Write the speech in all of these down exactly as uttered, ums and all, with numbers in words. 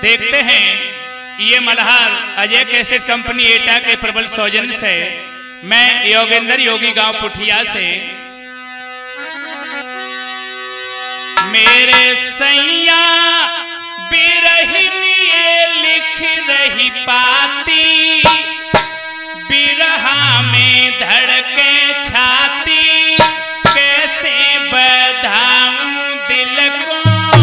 देखते हैं ये मल्हार अजय कैसेट कंपनी एटा के प्रबल सौजन्य से मैं योगेंद्र योगी गांव पुठिया से मेरे सैया बिरहिनिए लिख रही पाती बिरहा में धड़के छाती कैसे बधाऊं दिल को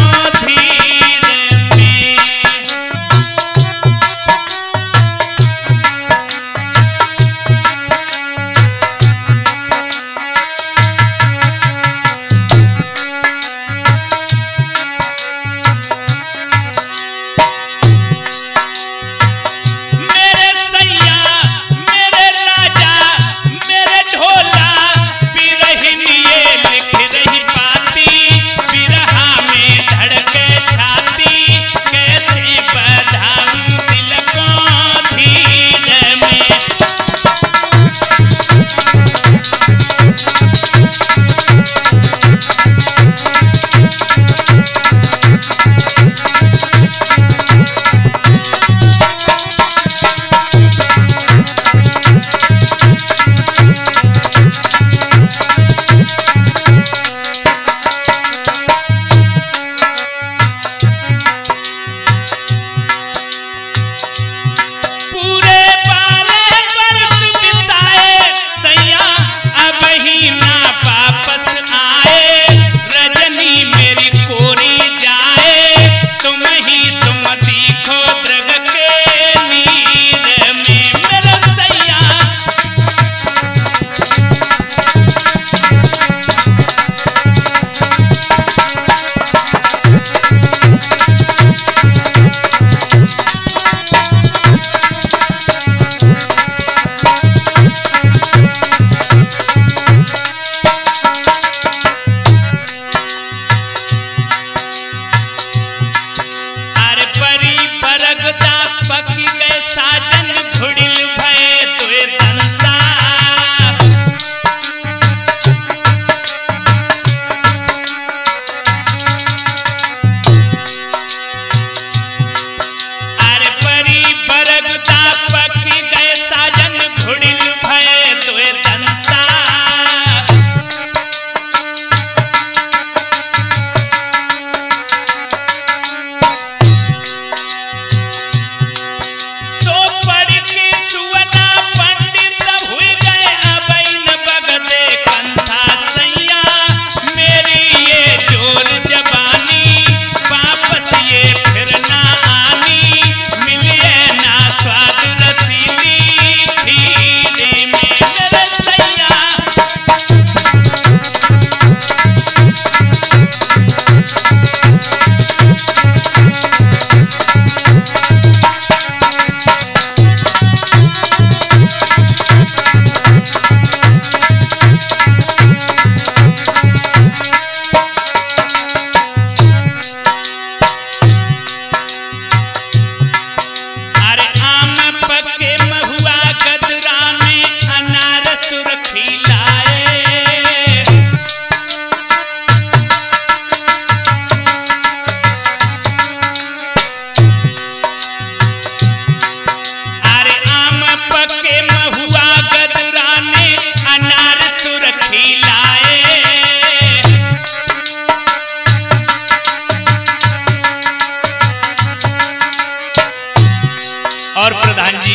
और प्रधान जी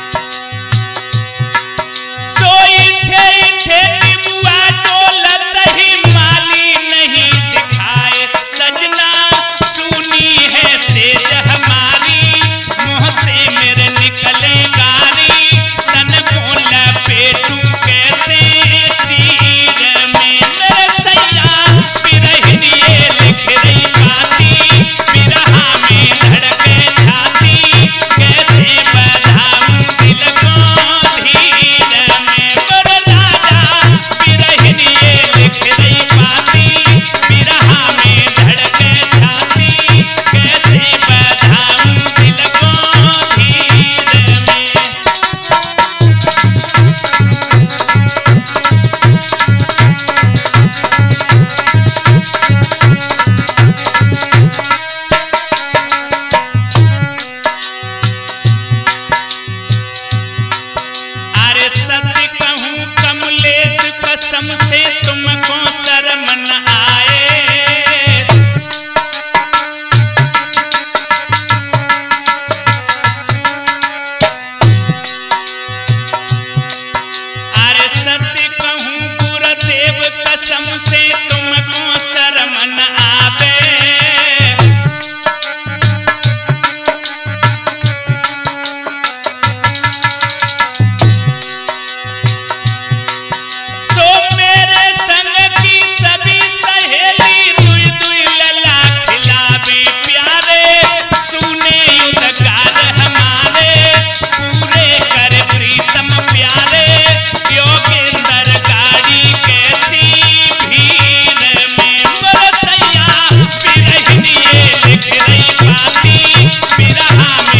सोई थे थे निबुआ डोलत ही माली नहीं दिखाए सजना सुनी है सेज हमारी मुंह से मेरे निकले गारी तन को लपेटू कैसे चीर में मेरे सैया बिरहिनिए लिख रही पाती बिरहा में धड़के छाती कैसे बधाऊं धाम